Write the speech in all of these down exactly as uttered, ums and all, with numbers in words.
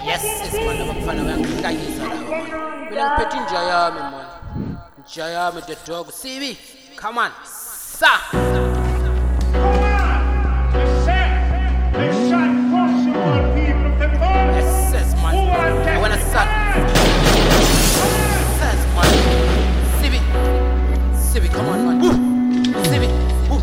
Yes, it's one of a fun of a guys. We'll put in Jayami, man. Jayami the dog. C V, come on, sir. Come on! They said, they shot possible people of the world. Yes, yes, man. I want to suck. Yes, man. C V, C V, come on, man. Woo. C V, woo.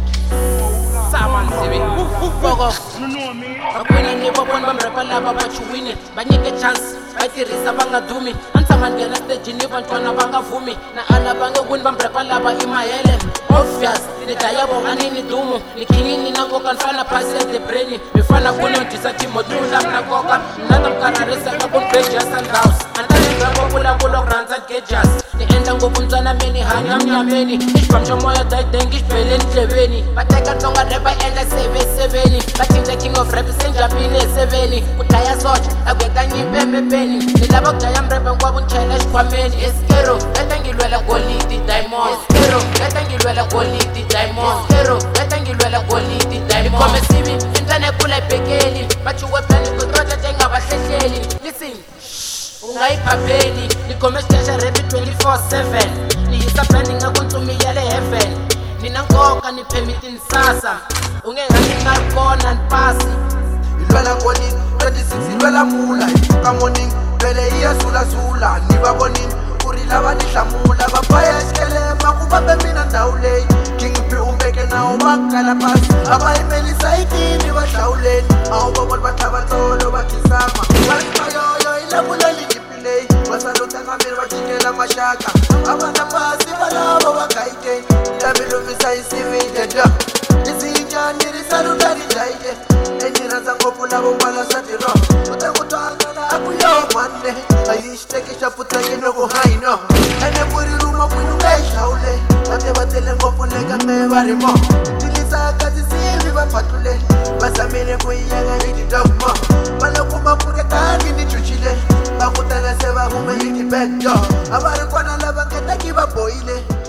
Sir, man, C V. Woo, woo, fuck off. You know me? Akwena ni babon bamrapa laba bachuwini banyeke chance bayitirisa bangadumi ansama ngena stage ni bantwana bangavumi na ana bangewini bamrapa laba imayele obvious lidayabo anini dumu likingini nangoka mfana pasi the brain mifana kunotisa timotunda mnakoka nanda mkararisa kakubreja sunhouse antani ngabo kula kulo grants and cages ni enda ngobunzana meni hanya mnyameni ishbamsha moya daidengi shbele ndlebeni bateka tonga reba enda seve seveni batinja king of rap senjabile seveni kudaya soja agweka nyipembe peni nilaba kudaya mrepe ngwabo nchela shkwameni eskero leta ngilwela golidi diamond eskero leta ngilwela golidi diamond eskero leta ngilwela golidi diamond ikome sibi intane kula ibhekeli bachuwe plani kutrota tenga bahlehleli listen ungayiphapheli likome stasha rap twenty-four seven lihisa plani ngakuntumi yale heaven nina nkoka ni permit insasa ungengani ngalkona npasi ilwela ngoni twenty-six ilwela mula ifuka morning vele iyasula sula nibabonini kurila banihlamula bafaya isikelema kubabe mina ndawu leyi kingiphi umbeke nawo bakala phasi abayimelisa ikini bahlawuleni awubabona bathabatholo bathisama balimayoyo ilabuleli ngipileyi basaluthangameli bajikela amashaka abanapasi balabo bagayiteni ndabiluvisa isivindeda izinjani risalutani jayike enjina zangopu labo balasatiro utengutwangana akuyo mane ayishtekisha putangino kuhaino ene muriruma kwinungaishawule bate batele ngopu legame barimo tilisaka zisivi bapatule basamile kuiyanga nididogmo balokuma kurekani nichuchile bakutana seba hume yiki bekdo abarikwana labangeta kiba boile